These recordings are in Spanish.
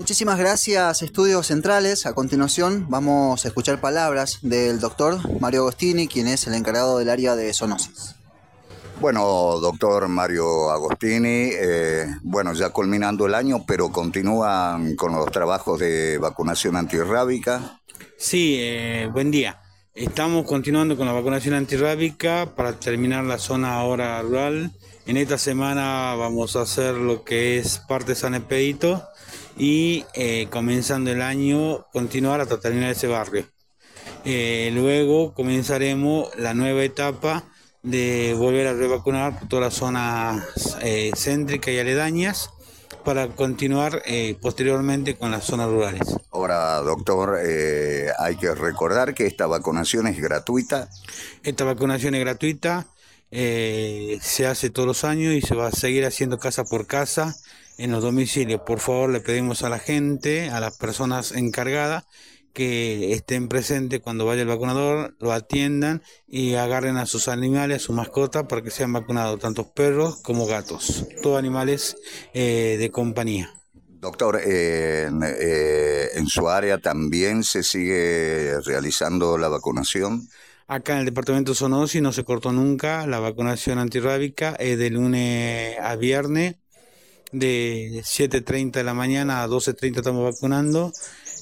Muchísimas gracias, Estudios Centrales. A continuación vamos a escuchar palabras del doctor Mario Agostini, quien es el encargado del área de zoonosis. Bueno, doctor Mario Agostini, ya culminando el año, pero continúan con los trabajos de vacunación antirrábica. Sí, buen día. Estamos continuando con la vacunación antirrábica para terminar la zona ahora rural. En esta semana vamos a hacer lo que es parte de San Expedito y comenzando el año continuar hasta terminar ese barrio. Luego comenzaremos la nueva etapa de volver a revacunar por todas las zonas céntricas y aledañas para continuar posteriormente con las zonas rurales. Ahora, doctor, hay que recordar que esta vacunación es gratuita. Esta vacunación es gratuita, se hace todos los años y se va a seguir haciendo casa por casa en los domicilios. Por favor, le pedimos a la gente, a las personas encargadas, que estén presentes cuando vaya el vacunador, lo atiendan y agarren a sus animales, a sus mascotas, para que sean vacunados, tanto perros como gatos, todos animales de compañía. Doctor, en su área también se sigue realizando la vacunación. Acá en el departamento de zoonosis no se cortó nunca, la vacunación antirrábica es de lunes a viernes, de 7:30 de la mañana a 12:30 estamos vacunando.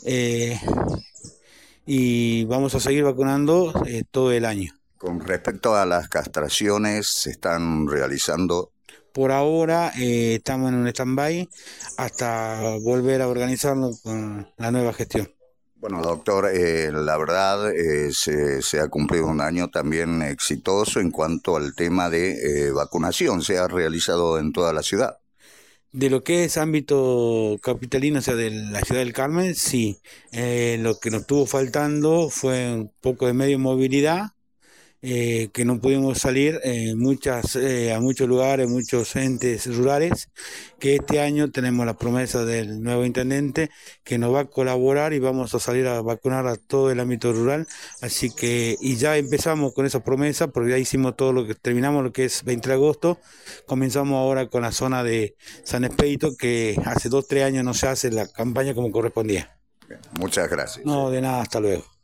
Y vamos a seguir vacunando todo el año. Con respecto a las castraciones, ¿se están realizando? Por ahora estamos en un stand-by hasta volver a organizarnos con la nueva gestión. Bueno, doctor, la verdad se ha cumplido un año también exitoso en cuanto al tema de vacunación. Se ha realizado en toda la ciudad. De lo que es ámbito capitalino, o sea, de la ciudad del Carmen, sí. Lo que nos estuvo faltando fue un poco de medio movilidad, que no pudimos salir a muchos lugares, muchos entes rurales, que este año tenemos la promesa del nuevo intendente que nos va a colaborar y vamos a salir a vacunar a todo el ámbito rural. Así que, y ya empezamos con esa promesa, porque ya hicimos todo lo que terminamos, lo que es 20 de agosto, comenzamos ahora con la zona de San Expedito, que hace 2 o 3 años no se hace la campaña como correspondía. Muchas gracias. No, de nada, hasta luego.